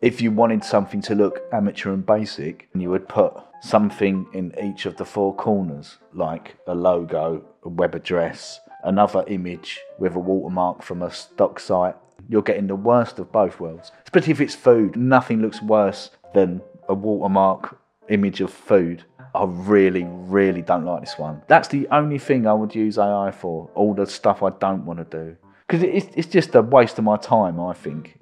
If you wanted something to look amateur and basic, you would put something in each of the four corners, like a logo, a web address, another image with a watermark from a stock site. You're getting the worst of both worlds. Especially if it's food. Nothing looks worse than a watermark image of food. I really, really don't like this one. That's the only thing I would use AI for. All the stuff I don't want to do. Because it's just a waste of my time, I think.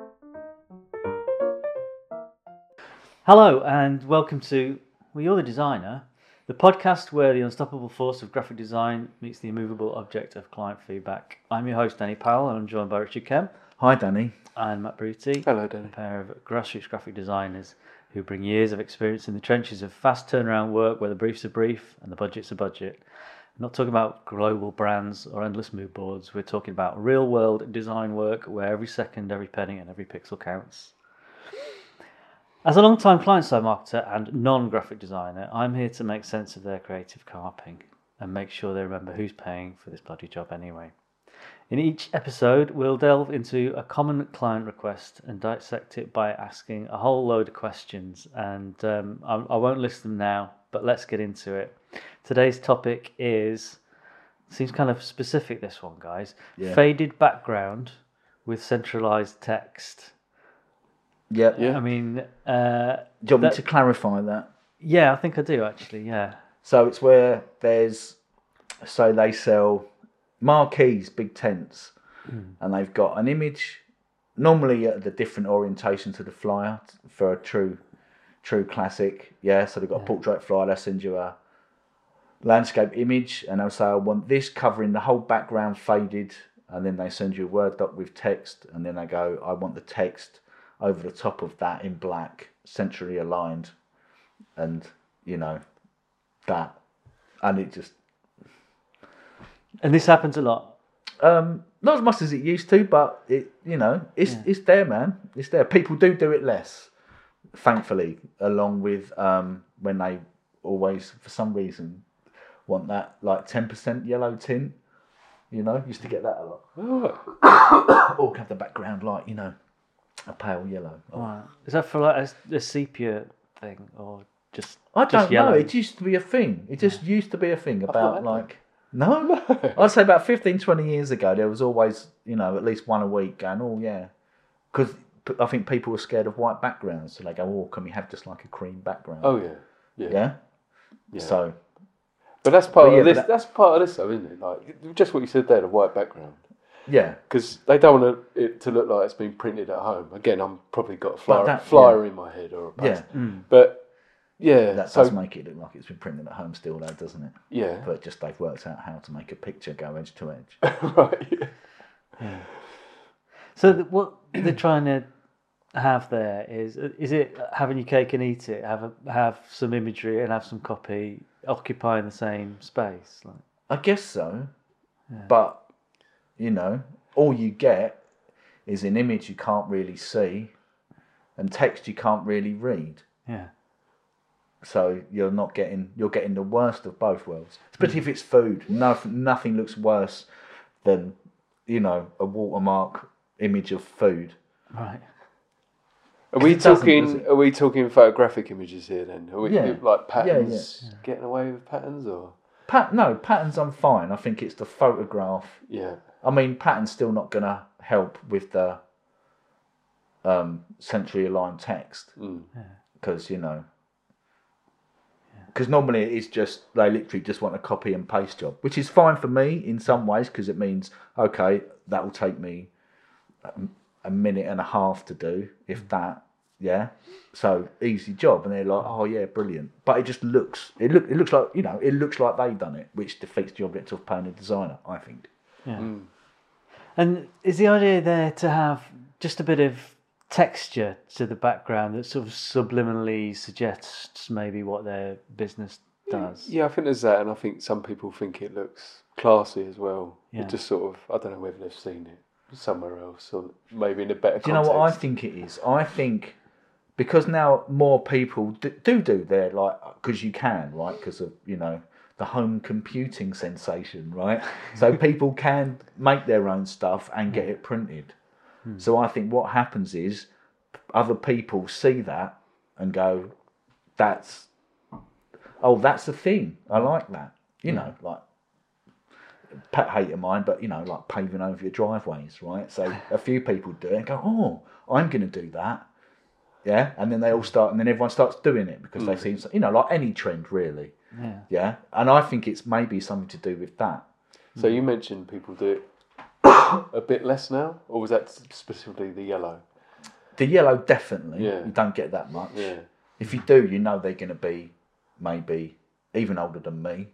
Hello and welcome to Well, You're the Designer, the podcast where the unstoppable force of graphic design meets the immovable object of client feedback. I'm your host, Danny Powell, and I'm joined by Richard Kemp. Hi, Danny. And Matt Bruty. Hello, Danny. A pair of grassroots graphic designers who bring years of experience in the trenches of fast turnaround work where the brief's a brief and the budget's a budget. I'm not talking about global brands or endless mood boards. We're talking about real-world design work where every second, every penny and every pixel counts. As a long-time client-side marketer and non-graphic designer, I'm here to make sense of their creative carping and make sure they remember who's paying for this bloody job anyway. In each episode, we'll delve into a common client request and dissect it by asking a whole load of questions. And I won't list them now, but let's get into it. Today's topic seems kind of specific, this one, guys. Yeah. Faded background with centralized text. Yeah. I mean... do you want me to clarify that? Yeah, I think I do, actually, yeah. So it's where they sell marquees, big tents, and they've got an image, normally at the different orientation to the flyer for a true classic. Yeah, so they've got a portrait flyer, they'll send you a landscape image, and they'll say, I want this covering the whole background faded, and then they send you a Word doc with text, and then they go, I want the text over the top of that in black, centrally aligned, and that, and it just. And this happens a lot. Not as much as it used to, but it's there, man. It's there. People do it less, thankfully. Along with when they always, for some reason, want that like 10% yellow tint. Used to get that a lot. Or have the background like a pale yellow. Right. Is that for like a sepia thing or just? I don't yellow? know. It used to be a thing. It just used to be a thing about like. No. I'd say about 15, 20 years ago, there was always, at least one a week going, oh, yeah. Because I think people were scared of white backgrounds. So they go, oh, can we have just like a cream background? Oh, yeah. Yeah? So. But that's part of this. That's part of this, though, isn't it? Like, just what you said there, the white background. Yeah. Because they don't want it to look like it's been printed at home. Again, I'm probably got a flyer in my head or a post. Yeah. But. Yeah, that does make it look like it's been printed at home still, though, doesn't it? Yeah. But just they've worked out how to make a picture go edge to edge. Right. Yeah. So what they're trying to have there is it having your cake and eat it? Have some imagery and have some copy occupying the same space? Like. I guess so. Yeah. But all you get is an image you can't really see, and text you can't really read. Yeah. So you're getting the worst of both worlds. Especially if it's food. Nothing looks worse than, a watermark image of food. Right. Are we talking photographic images here then? Are we like patterns? Yeah. Getting away with patterns or? No, patterns I'm fine. I think it's the photograph. Yeah. I mean, pattern's still not going to help with the centrally aligned text. Because Because normally it's just, they literally just want a copy and paste job, which is fine for me in some ways because it means, okay, that will take me a minute and a half to do, if that, yeah. So easy job, and they're like, oh yeah, brilliant. But it just looks, it looks like, it looks like they've done it, which defeats the object of paying a designer, I think. Yeah. And is the idea there to have just a bit of texture to the background that sort of subliminally suggests maybe what their business does? Yeah, I think there's that, and I think some people think it looks classy as well. Yeah. It just sort of, I don't know whether they've seen it somewhere else or maybe in a better context. Do you know what I think it is? I think because now more people do their, like, because you can, right, because of, the home computing sensation, right? So people can make their own stuff and get it printed. So I think what happens is other people see that and go, that's a thing. I like that. You know, like pet hate of mine, but like paving over your driveways, right? So a few people do it and go, oh, I'm going to do that. Yeah, and then they all start, and then everyone starts doing it because they've seen, like any trend, really. Yeah, and I think it's maybe something to do with that. So you mentioned people do it a bit less now, or was that specifically the yellow? The yellow, definitely. Yeah. You don't get that much. Yeah. If you do, they're going to be maybe even older than me.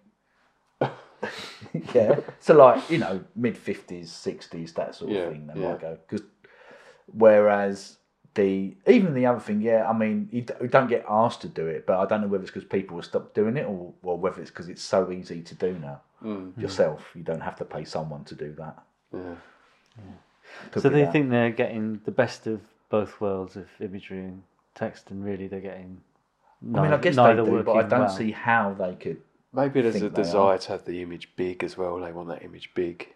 Yeah. So like, mid-50s, 60s, that sort of thing. They might go. Whereas even the other thing, I mean, you don't get asked to do it, but I don't know whether it's because people have stopped doing it or whether it's because it's so easy to do now. Yourself. You don't have to pay someone to do that. So they think they're getting the best of both worlds of imagery and text, and really they're getting. I guess they do, but I don't see how they could. Maybe there's a desire to have the image big as well. They want that image big,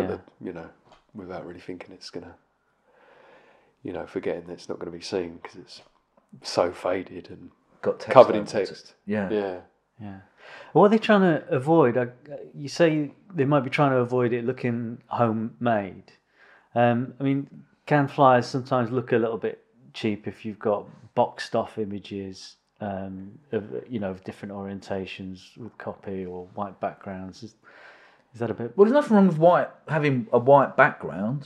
without really thinking it's gonna. Forgetting that it's not going to be seen because it's so faded and got text covered in text. Yeah. What are they trying to avoid? You say they might be trying to avoid it looking homemade. I mean, can flyers sometimes look a little bit cheap if you've got boxed off images of different orientations with copy or white backgrounds? Is that a bit? Well, there's nothing wrong with having a white background.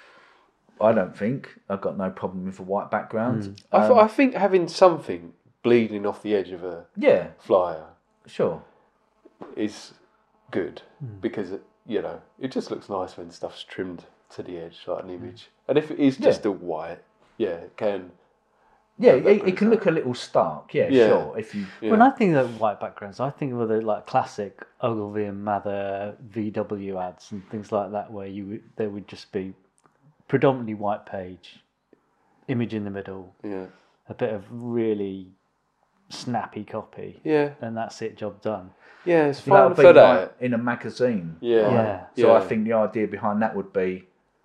I don't think. I've got no problem with a white background. I think having something bleeding off the edge of a flyer, sure, is good because it just looks nice when stuff's trimmed to the edge like an image. And if it is just a white, it can. Yeah, it can look a little stark. Yeah, sure. If you when I think of white backgrounds, I think of the like classic Ogilvy and Mather VW ads and things like that, where they would just be predominantly white page, image in the middle, a bit of really snappy copy, and that's it, job done. Yeah, it's fine for that in a magazine. So I think the idea behind that would be,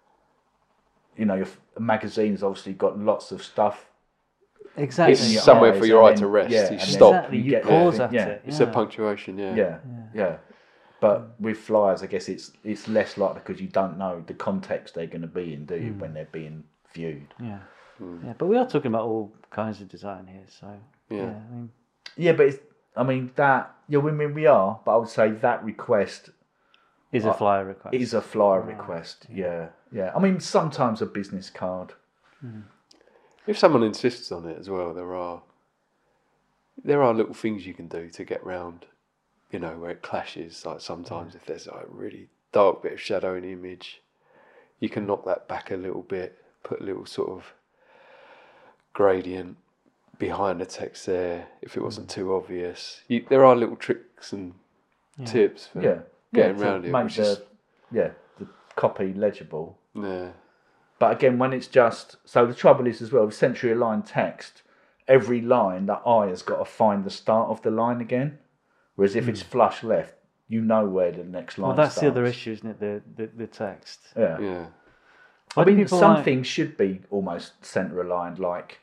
your magazine's obviously got lots of stuff. Exactly. It's somewhere for your eye to rest. You stop. Exactly. You pause at it. It's a punctuation. Yeah. But with flyers, I guess it's less likely because you don't know the context they're going to be in, do you, when they're being viewed? Yeah. But we are talking about all kinds of design here, so we are. But I would say that request is a flyer request. Is a flyer request. Yeah. I mean, sometimes a business card. If someone insists on it as well, there are little things you can do to get round. Where it clashes, like sometimes if there's like a really dark bit of shadow in the image, you can knock that back a little bit, put a little sort of gradient behind the text there if it wasn't too obvious. There are little tricks and tips for getting around it. Make the copy legible. Yeah. But again, when it's just... So the trouble is as well, with century aligned text, every line, the eye has got to find the start of the line again. Whereas if it's flush left, you know where the next line starts. Well, that's the other issue, isn't it? The text. Yeah. I mean, some things should be almost centre aligned, like,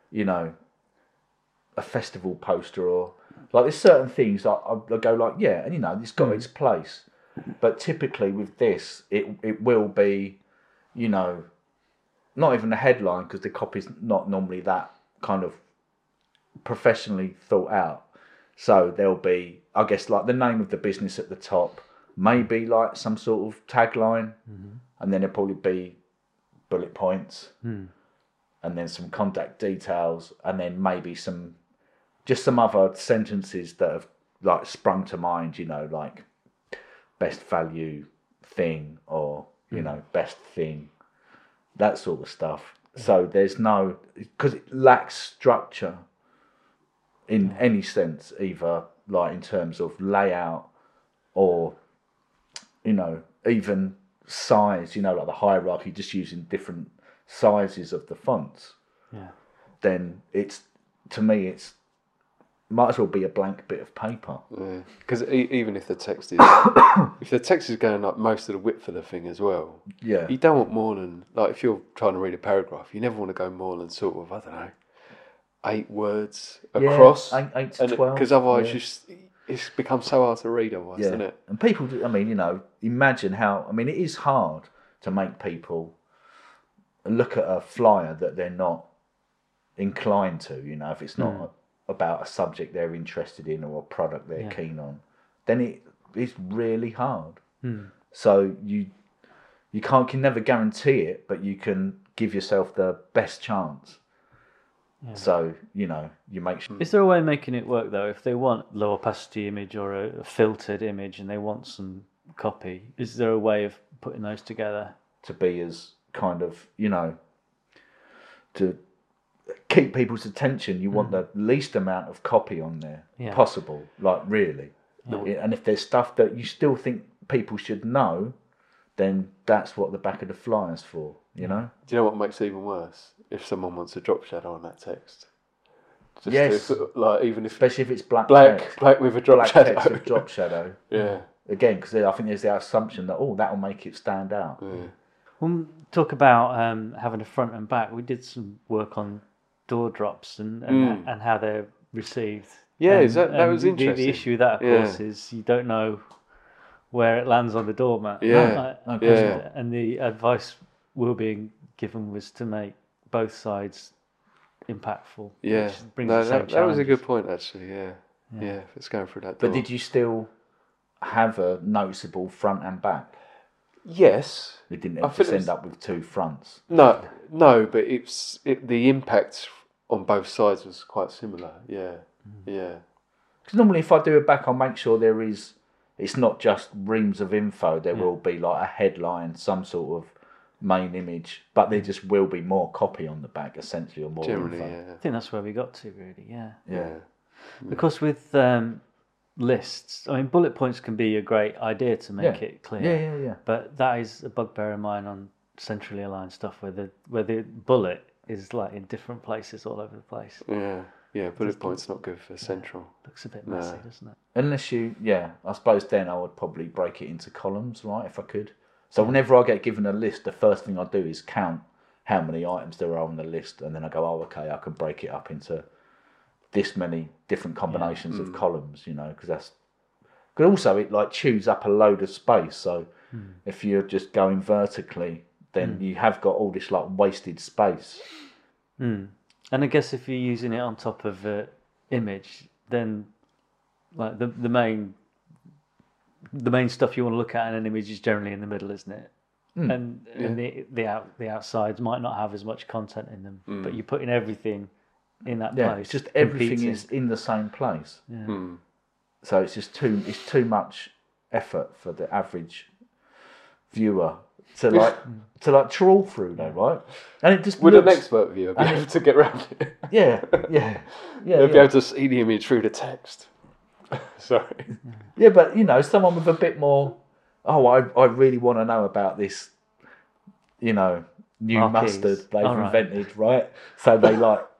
a festival poster or... Like, there's certain things I go like, and it's got its place. But typically with this, it will be, not even a headline, because the copy's not normally that kind of professionally thought out. So there'll be, I guess, like the name of the business at the top, maybe like some sort of tagline, and then there'll probably be bullet points, and then some contact details, and then maybe some other sentences that have like sprung to mind, like best value thing or, best thing, that sort of stuff. So there's no, because it lacks structure. In any sense, either like in terms of layout or, even size, like the hierarchy, just using different sizes of the fonts. Yeah. Then to me, it's might as well be a blank bit of paper. Because even if the text is going like most of the width of the thing as well, Yeah. you don't want more than, like, if you're trying to read a paragraph, you never want to go more than sort of, I don't know, 8 words across. 8 to 12. Because otherwise it's become so hard to read otherwise, isn't it? And people, I mean, imagine how, I mean, it is hard to make people look at a flyer that they're not inclined to, if it's not about a subject they're interested in or a product they're keen on, then it's really hard. So you can never guarantee it, but you can give yourself the best chance. Yeah. So, you make sure. Is there a way of making it work, though? If they want low opacity image or a filtered image and they want some copy, is there a way of putting those together? To be as kind of, to keep people's attention, you want the least amount of copy on there possible, like really. Yeah. And if there's stuff that you still think people should know, then that's what the back of the flyer's for, Do you know what makes it even worse? If someone wants a drop shadow on that text. Yes. Even if... Especially if it's black with a drop shadow. Text with drop shadow. Yeah. Again, because I think there's the assumption that, that'll make it stand out. Yeah. We'll talk about having a front and back. We did some work on door drops and how they're received. Yeah, that was interesting. The issue with that, of course, is you don't know where it lands on the doormat. Yeah. And the advice we were being given was to make both sides impactful. Yeah. Which brings the same that was a good point, actually. Yeah. If it's going through that door. But did you still have a noticeable front and back? Yes. It didn't just end up with 2 fronts. No, but the impact on both sides was quite similar. Yeah. Because normally if I do a back, I'll make sure it's not just reams of info. There will be like a headline, some sort of main image, but there just will be more copy on the back, essentially, or more generally, info. Yeah. I think that's where we got to, really, Yeah. Because with lists, I mean, bullet points can be a great idea to make it clear. Yeah. But that is a bugbear of mine on centrally aligned stuff where the bullet is like in different places all over the place. Yeah, bullet points not good for central. Looks a bit messy, doesn't it? Unless I suppose then I would probably break it into columns, right, if I could. So whenever I get given a list, the first thing I do is count how many items there are on the list, and then I go, okay, I can break it up into this many different combinations of columns, because that's... But also it like chews up a load of space, so if you're just going vertically, then you have got all this like wasted space. And I guess if you're using it on top of an image, then like the main stuff you want to look at in an image is generally in the middle, isn't it? And the outsides might not have as much content in them, but you're putting everything in that place. It's just everything is in the same place. So it's just too much effort for the average viewer to trawl through, though, right? And it just would an expert viewer be able to get around it? They'll be able to see the image through the text. Sorry. Yeah, but someone with a bit more. I really want to know about this. New mustard they've invented, right? So they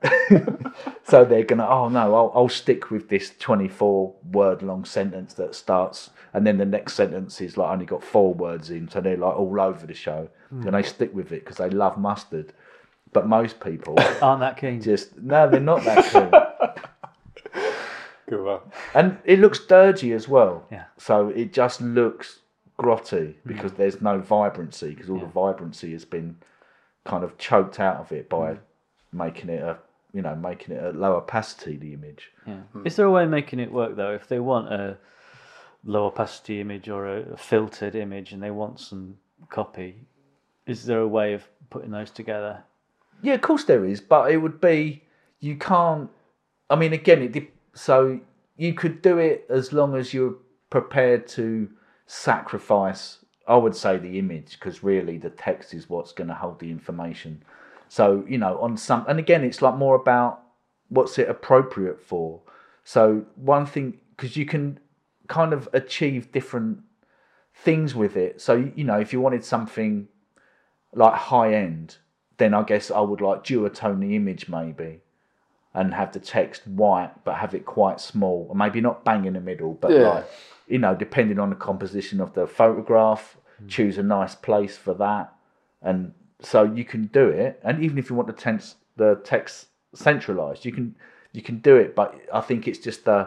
so they're gonna. Oh no, I'll stick with this 24-word long sentence that starts, and then the next sentence is like only got 4 words in, so they're like all over the show, and they stick with it because they love mustard. But most people aren't that keen. They're not that keen. Good one. And it looks dirgy as well. Yeah. So it just looks grotty because there's no vibrancy, because all the vibrancy has been kind of choked out of it by making it a low opacity, the image. Is there a way of making it work, though? If they want a low opacity image or a filtered image and they want some copy, is there a way of putting those together? Yeah, of course there is, but it would be, you can't, I mean, again, so you could do it as long as you're prepared to sacrifice, I would say, the image, because really the text is what's going to hold the information. So, on some, and again, it's like more about what's it appropriate for. So one thing, because you can kind of achieve different things with it. So, if you wanted something like high end, then I guess I would like duotone the image maybe. and have the text white, but have it quite small, or maybe not bang in the middle, but Yeah. like, you know, depending on the composition of the photograph, choose a nice place for that, and so you can do it. And even if you want the text centralized, you can do it. But I think it's just the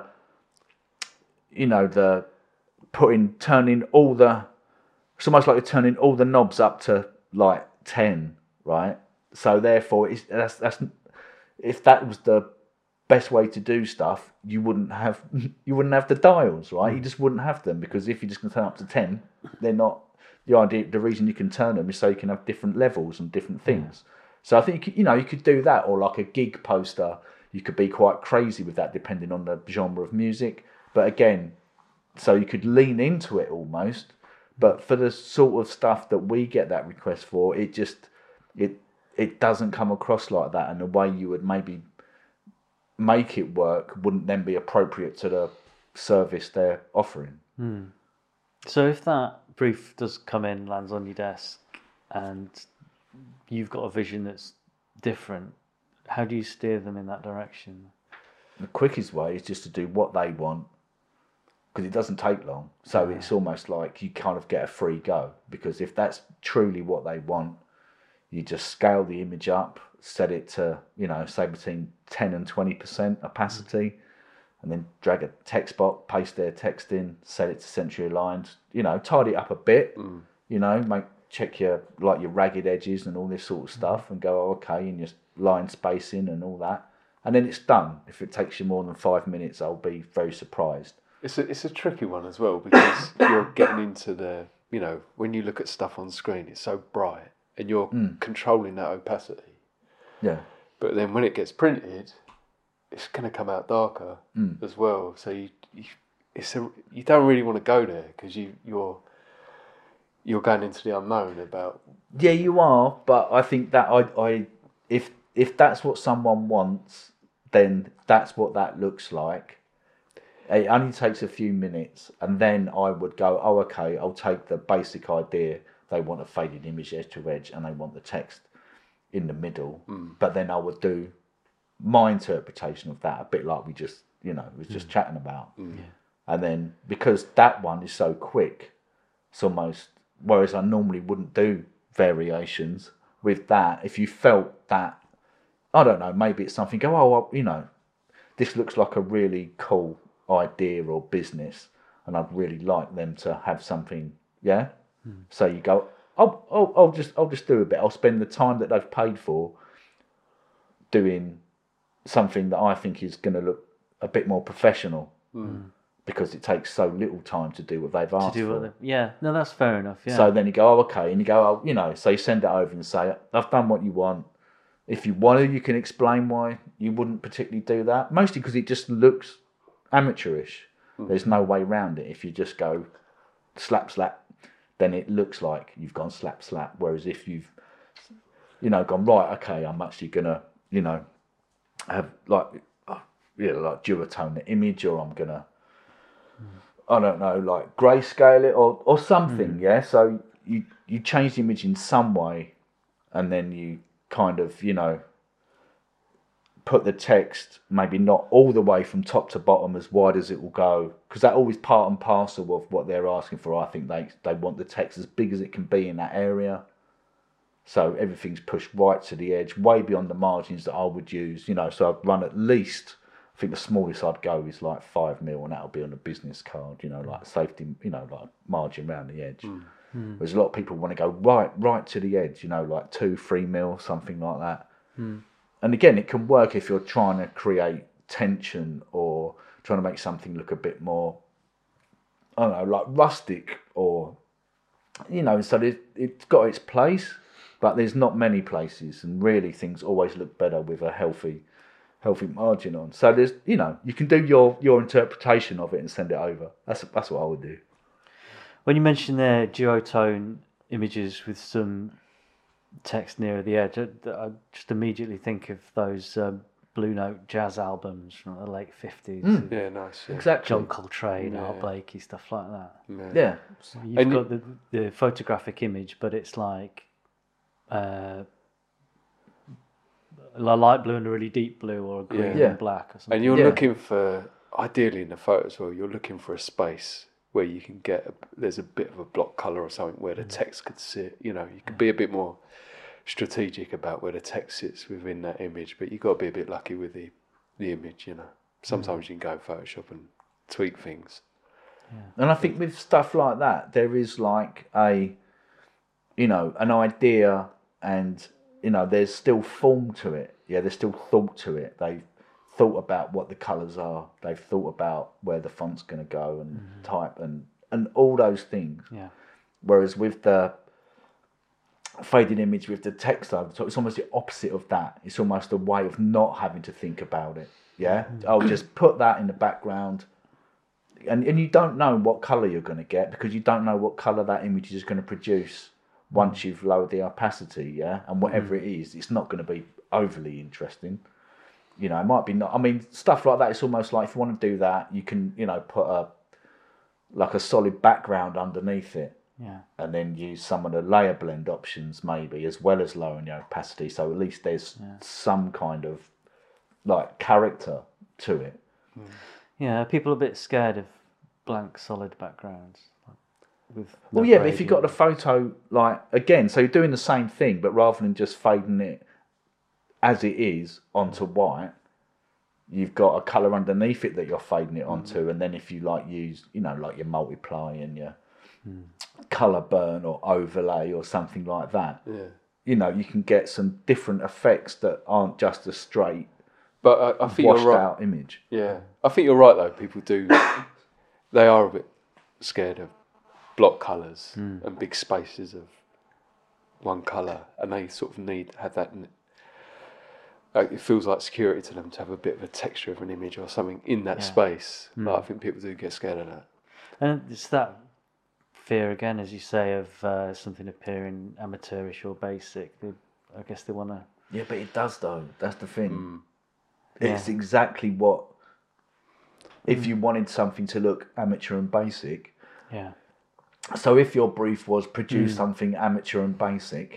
turning all the. It's almost like you're turning all the knobs up to like 10, right? So therefore, that's if that was the best way to do stuff, you wouldn't have the dials, right? You just wouldn't have them, because if you're just going to turn up to 10, they're not. The reason you can turn them is so you can have different levels and different things. So I think you could do that, or like a gig poster. You could be quite crazy with that, depending on the genre of music. But again, so you could lean into it almost. But for the sort of stuff that we get that request for, it doesn't come across like that, and the way you would maybe make it work wouldn't then be appropriate to the service they're offering. So if that brief does come in, lands on your desk, and you've got a vision that's different, how do you steer them in that direction? The quickest way is just to do what they want, because it doesn't take long. So it's almost like you kind of get a free go, because if that's truly what they want, you just scale the image up, set it to, say between 10 and 20% opacity, and then drag a text box, paste their text in, set it to centrally aligned, tidy it up a bit, check your ragged edges and all this sort of stuff, and go, okay, and just line spacing and all that. And then it's done. If it takes you more than 5 minutes, I'll be very surprised. It's a tricky one as well, because you're getting into the, when you look at stuff on screen, it's so bright, and you're controlling that opacity. Yeah. But then when it gets printed, it's going to come out darker as well. So you don't really want to go there, because you're going into the unknown about. Yeah, you are. But I think that if that's what someone wants, then that's what that looks like. It only takes a few minutes, and then I would go, okay, I'll take the basic idea. They want a faded image edge to edge, and they want the text in the middle. But then I would do my interpretation of that, a bit like we just, was just chatting about. And then, because that one is so quick, it's almost, whereas I normally wouldn't do variations with that. If you felt that, I don't know, maybe it's something, this looks like a really cool idea or business, and I'd really like them to have something, So you go, I'll just do a bit. I'll spend the time that they've paid for doing something that I think is going to look a bit more professional, because it takes so little time to do what they've asked for. No, that's fair enough. Yeah. So then you go, okay, and you go, so you send it over and say, I've done what you want. If you want to, you can explain why you wouldn't particularly do that. Mostly because it just looks amateurish. There's no way around it. If you just go slap, then it looks like you've gone slap. Whereas if you've, gone, right, okay, I'm actually gonna, have like duotone the image, or I'm gonna, I don't know, like grayscale it or something. Yeah. So you change the image in some way, and then you kind of, put the text maybe not all the way from top to bottom as wide as it will go, because that always part and parcel of what they're asking for. I think they want the text as big as it can be in that area, so everything's pushed right to the edge, way beyond the margins that I would use. So I'd run at least, I think the smallest I'd go is like 5 mil, and that'll be on a business card, like safety, like margin around the edge. Whereas a lot of people want to go right to the edge, like 2-3 mil, something like that. And again, it can work if you're trying to create tension or trying to make something look a bit more, I don't know, like rustic, or, so it's got its place, but there's not many places, and really things always look better with a healthy margin on. So there's, you can do your interpretation of it and send it over. That's what I would do. When you mention their duotone images with some text nearer the edge, I just immediately think of those Blue Note jazz albums from the late 50s. Yeah, nice. Yeah. Exactly. John Coltrane, Art Blakey, stuff like that. Yeah. So you've got the photographic image, but it's like a light blue and a really deep blue, or a green Yeah. and black, or something. And you're Yeah. looking for, ideally in the photo as well, you're looking for a space where you can there's a bit of a block colour or something where the text could sit. You know, you could be a bit more strategic about where the text sits within that image, but you've got to be a bit lucky with the image, you know. Sometimes you can go in Photoshop and tweak things. And I think with stuff like that, there is like an idea, and there's still form to it. Yeah, there's still thought to it. They've thought about what the colours are. They've thought about where the font's going to go and type and all those things. Yeah. Whereas with the faded image with the text over the top, it's almost the opposite of that. It's almost a way of not having to think about it. Yeah, I'll just put that in the background. And you don't know what colour you're going to get, because you don't know what colour that image is going to produce once you've lowered the opacity, yeah? And whatever it is, it's not going to be overly interesting. It might be not. I mean, stuff like that, it's almost like if you want to do that, you can, put a solid background underneath it. Yeah. And then use some of the layer blend options maybe, as well as lowering the opacity. So at least there's some kind of like character to it. Yeah, people are a bit scared of blank, solid backgrounds. But if you've got the photo, like, again, so you're doing the same thing, but rather than just fading it as it is onto white, you've got a colour underneath it that you're fading it onto, and then if you use, like your multiply and your colour burn or overlay or something like that, you can get some different effects that aren't just a straight But I think washed you're right. out image. Yeah, I think you're right though. People they are a bit scared of block colours and big spaces of one colour, and they sort of have that. It feels like security to them to have a bit of a texture of an image or something in that space. But I think people do get scared of that. And it's that fear again, as you say, of something appearing amateurish or basic. I guess they want to. Yeah, but it does though. That's the thing. It's exactly what. If you wanted something to look amateur and basic. Yeah. So if your brief was produce something amateur and basic,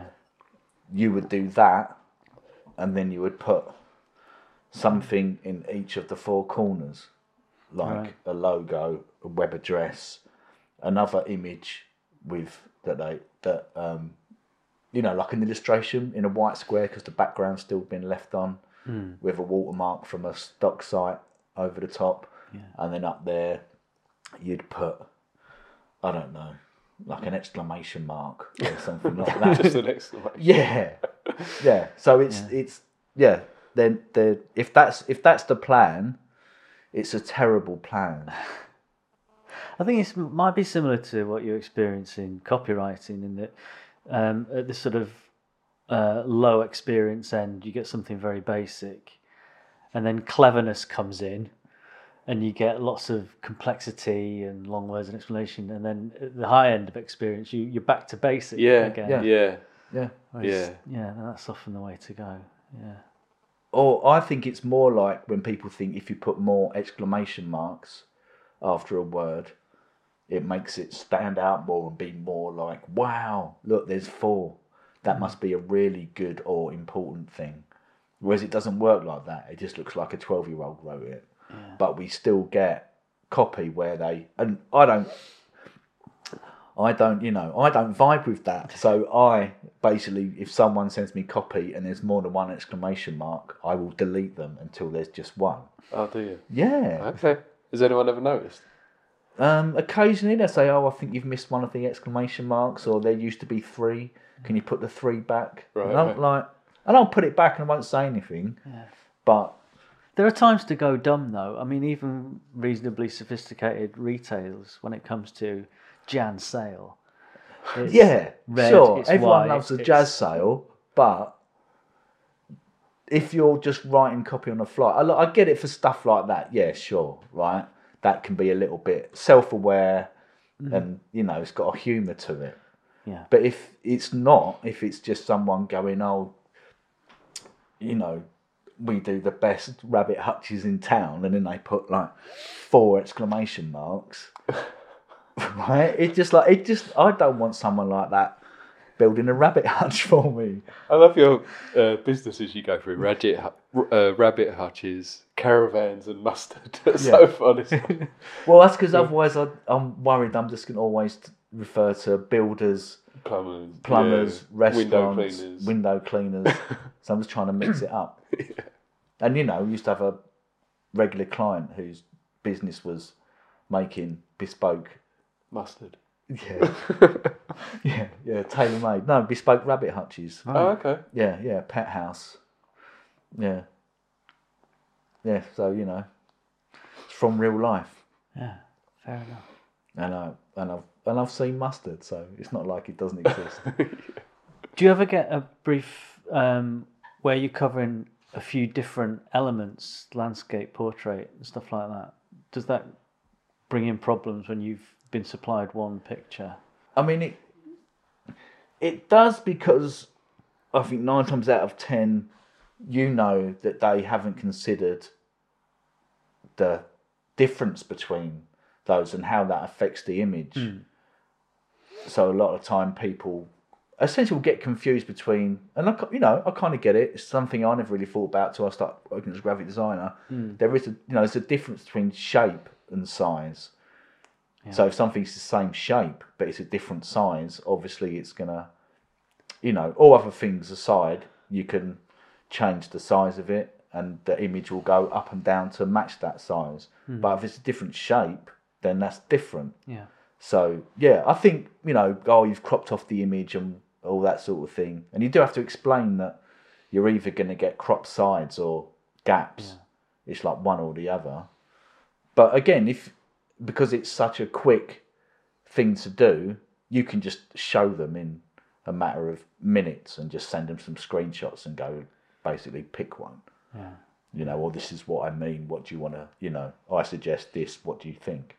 you would do that, and then you would put something in each of the four corners, like a logo, a web address, another image with like an illustration in a white square because the background's still been left on, with a watermark from a stock site over the top, and then up there you'd put, I don't know, like an exclamation mark or something like that. Just an exclamation. Yeah. So it's Then if that's the plan, it's a terrible plan. I think it might be similar to what you experience in copywriting, in that at this sort of low experience end, you get something very basic, and then cleverness comes in, and you get lots of complexity and long words and explanation, and then at the high end of experience, you're back to basic again. Yeah. That's often the way to go. Yeah. Or I think it's more like when people think if you put more exclamation marks after a word, it makes it stand out more and be more like, wow, look, there's 4. That must be a really good or important thing. Whereas it doesn't work like that. It just looks like a 12-year-old wrote it. Yeah. But we still get copy where and I don't vibe with that. So I basically, if someone sends me copy and there's more than one exclamation mark, I will delete them until there's just one. Oh, do you? Yeah. Okay. Has anyone ever noticed? Occasionally they say, "Oh, I think you've missed one of the exclamation marks," or there used to be 3. Can you put the 3 back? Right. And I'll put it back and I won't say anything. Yeah. But there are times to go dumb, though. I mean, even reasonably sophisticated retailers, when it comes to Jan sale. Yeah, red, sure. Everyone white, loves a jazz sale, but if you're just writing copy on the fly, I get it for stuff like that. Yeah, sure, right. That can be a little bit self-aware, and it's got a humour to it. Yeah. But if it's not, if it's just someone going, oh, we do the best rabbit hutches in town, and then they put like 4 exclamation marks, right? I don't want someone like that building a rabbit hutch for me. I love your businesses you go through. Rabbit hutches, caravans and mustard. That's so funny. Well, that's because otherwise I'm worried I'm just going to always refer to builders, plumbers, restaurants, window cleaners. So I'm just trying to mix it up. And, we used to have a regular client whose business was making bespoke mustard. Yeah, tailor-made. No, bespoke rabbit hutches. Oh, okay. Yeah, pet house. Yeah. So it's from real life. Yeah, fair enough. And I've seen mustard, so it's not like it doesn't exist. Do you ever get a brief where you're covering a few different elements, landscape, portrait, and stuff like that? Does that bring in problems when you've been supplied one picture? I mean, it does, because I think 9 times out of 10, that they haven't considered the difference between those and how that affects the image. So a lot of time people essentially will get confused between, and I kind of get it. It's something I never really thought about till I started working as a graphic designer. There is there's a difference between shape and size. Yeah. So if something's the same shape but it's a different size, obviously it's gonna, all other things aside, you can change the size of it and the image will go up and down to match that size. But if it's a different shape, then that's different. Yeah. So I think you've cropped off the image and all that sort of thing, and you do have to explain that you're either going to get cropped sides or gaps. Yeah. It's like one or the other. But again, because it's such a quick thing to do, you can just show them in a matter of minutes and just send them some screenshots and go, basically pick one. Yeah. Or this is what I mean. What do you want to? I suggest this. What do you think?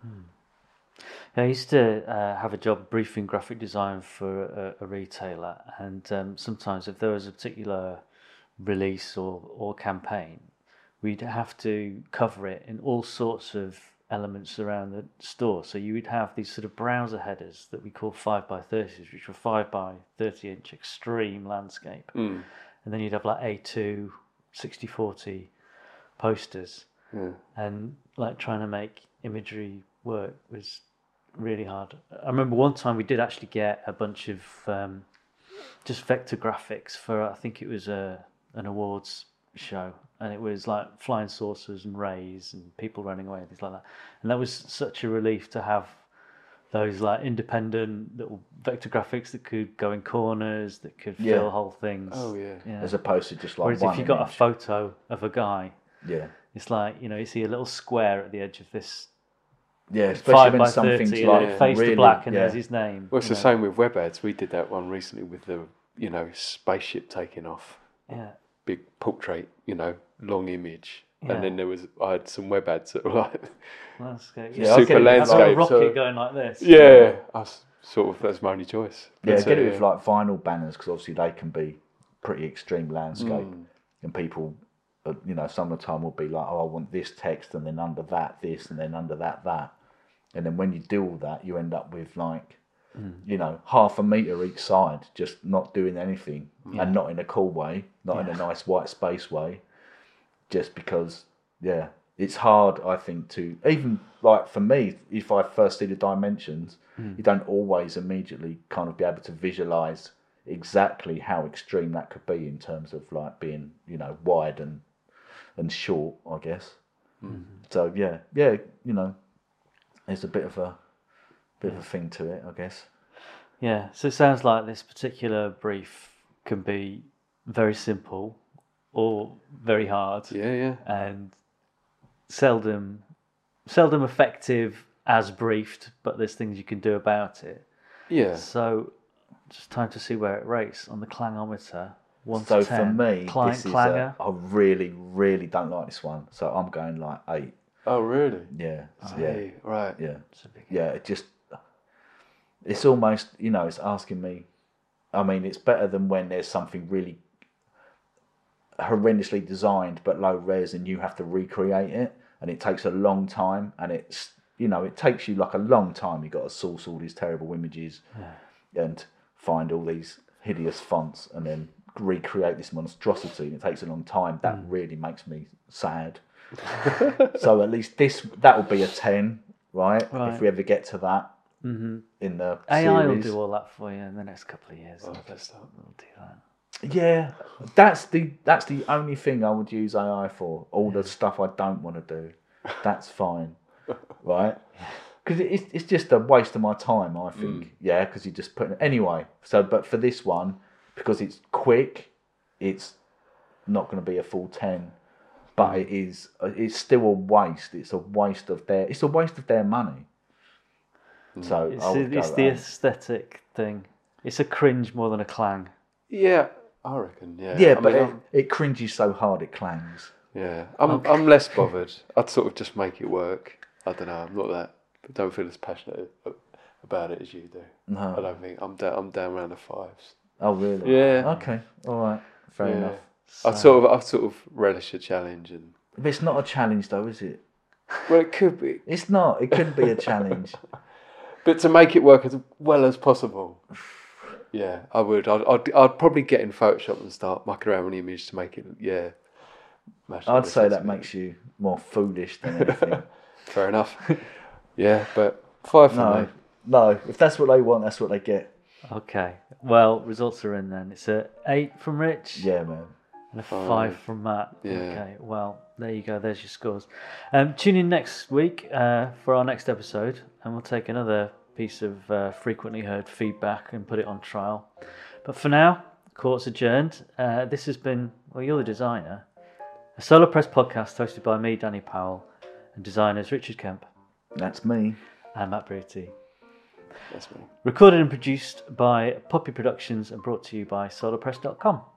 I used to have a job briefing graphic design for a retailer, and sometimes if there was a particular release or campaign, we'd have to cover it in all sorts of elements around the store. So you would have these sort of browser headers that we call 5x30s, which were 5x30-inch extreme landscape. And then you'd have like A2 60/40 posters. And like trying to make imagery work was really hard. I remember one time we did actually get a bunch of just vector graphics for, I think it was an awards show, and it was like flying saucers and rays and people running away and things like that. And that was such a relief to have those like independent little vector graphics that could go in corners, that could fill whole things. Oh yeah. As opposed to just like whereas one if you got a image. photo of a guy, it's like you see a little square at the edge of this. Yeah, especially when 5x30, something's and like it fades to black and there's his name. Well, it's the same with web ads. We did that one recently with the spaceship taking off. Yeah. Big portrait, long image. And then I had some web ads that were like super landscape. Like a rocket going like this. Yeah, that's my only choice. Yeah, get it with like vinyl banners, because obviously they can be pretty extreme landscape, and people, some of the time will be like, oh, I want this text, and then under that this, and then under that, and then when you do all that, you end up with like, half a metre each side, just not doing anything, and not in a cool way, not in a nice white space way, just because, it's hard, I think, to, even like for me, if I first see the dimensions, you don't always immediately kind of be able to visualise exactly how extreme that could be in terms of like being, wide and short, I guess. So there's a bit of a thing to it, I guess. Yeah, so it sounds like this particular brief can be very simple or very hard. Yeah. And seldom effective as briefed, but there's things you can do about it. Yeah. So just time to see where it rates on the clangometer. 1 so to 10. For me, Client this is clanger. I really, really don't like this one. So I'm going like 8. Oh, really? Yeah. Right. Yeah. It's almost, it's asking me. I mean, it's better than when there's something really horrendously designed but low res and you have to recreate it, and it takes a long time, and it takes you like a long time. You've got to source all these terrible images and find all these hideous fonts and then recreate this monstrosity, and it takes a long time. That really makes me sad. So at least that will be a 10, right? If we ever get to that in the AI will series. do all that for you in the next couple of years. Oh, We'll good stuff. do that. Yeah, that's the only thing I would use AI for. All the stuff I don't want to do, that's fine, right? Because it's just a waste of my time, I think. Yeah, because you just put anyway. So, but for this one, because it's quick, it's not going to be a full 10, but it's still a waste. It's a waste of their money. So It's the aesthetic thing. It's a cringe more than a clang. Yeah, I reckon. Yeah. Yeah, I but mean, it cringes so hard it clangs. yeah, I'm less bothered. I'd sort of just make it work. I don't know. I'm not that. I don't feel as passionate about it as you do. No. I don't think I'm down around the 5s. Oh really? Yeah. Okay. All right. Fair enough. I sort of relish a challenge, and But it's not a challenge, though, is it? well, it could be, It's not. It couldn't be a challenge. but to make it work as well as possible. Yeah, I would. I'd probably get in Photoshop and start mucking around with the image to make it. Yeah. I'd say that makes you more foolish than anything. Fair enough. Yeah, but 5 for No, me. no. If that's what they want, that's what they get. Okay. Well, results are in then. It's a 8 from Rich. Yeah, man. And a 5 from Matt. Yeah. Okay, well, there you go. There's your scores. Tune in next week for our next episode, and we'll take another piece of frequently heard feedback and put it on trial. But for now, court's adjourned. This has been, well, you're the designer, a Solar Press podcast hosted by me, Danny Powell, and designers Richard Kemp That's me. and Matt Bruty. That's me. Recorded and produced by Poppy Productions and brought to you by solarpress.com.